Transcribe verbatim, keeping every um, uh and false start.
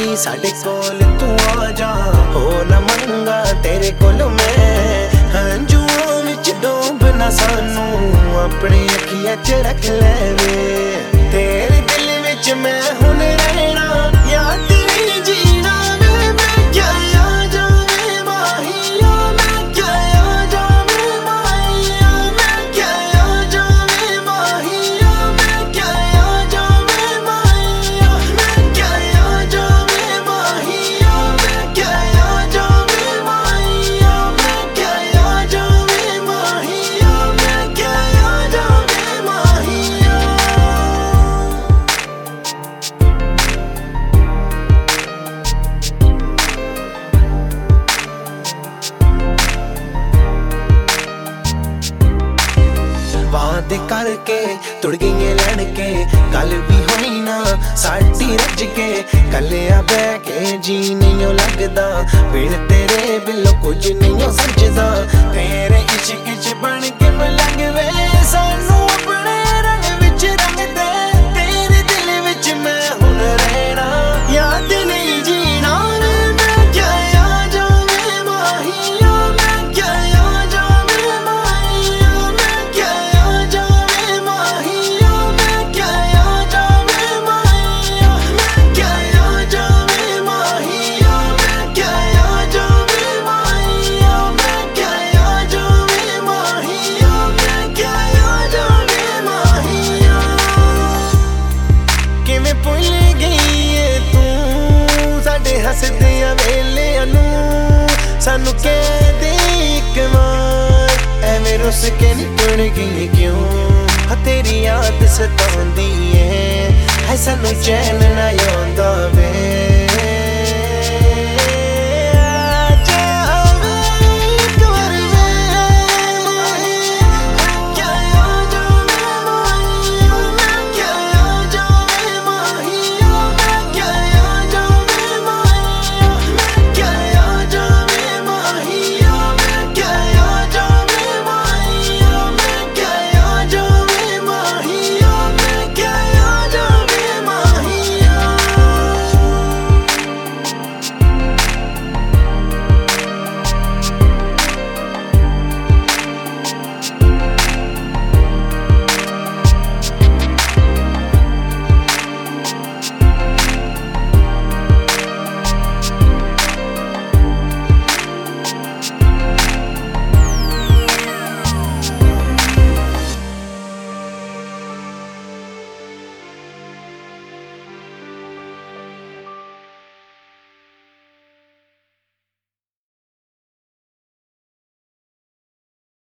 वारी साडे कोल तू आ जा, हो ना मंगा तेरे कोल मैं। हंजुआं विच डूबना सानू अपनी अखियां च रख ले वे, तेरे दिल विच मैं हुण रहना या तेरी जीना वे। मैं क्या आ जावे माहिया, मैं क्या आ जावे माहिया, मैं क्या आ जावे माहिया, मैं क्या आ जावे माहिया, मैं क्या आ जावे माहिया, मैं क्या आ जावे माहिया, मैं क्या आ जावे माहिया, मैं क्या आ जावे माहिया। वादे करके तुड़ गई लड़ के, गल भी होई ना साडी रज के। कलिया बह के जी नहीं लगदा, बिन तेरे बिलो कुछ नहीं सजदा। तेरे इश्क च बन के मलंग वे सानू अपने रंग विच रंग दे, तेरे दिल विच मैं हुण रहना याद नहीं जीना रे। मैं क्या आ जावे माहिया, मैं क्या आ जावे माहिया, मैं क्या आ जावे माहिया, मैं क्या आ जावे माहिया, मैं क्या आ जावे माहिया, मैं क्या आ जावे माहिया, मैं क्या आ जावे माहिया, मैं क्या आ जावे माहिया। किवें भुल गई है तू साडे हसदियां वेलियां नू, सानू कह दे इक बार एवें रुस के नी टुर गई क्यों। हाँ तेरी याद सताउंदी है, है सानू चैन ना आउंदा।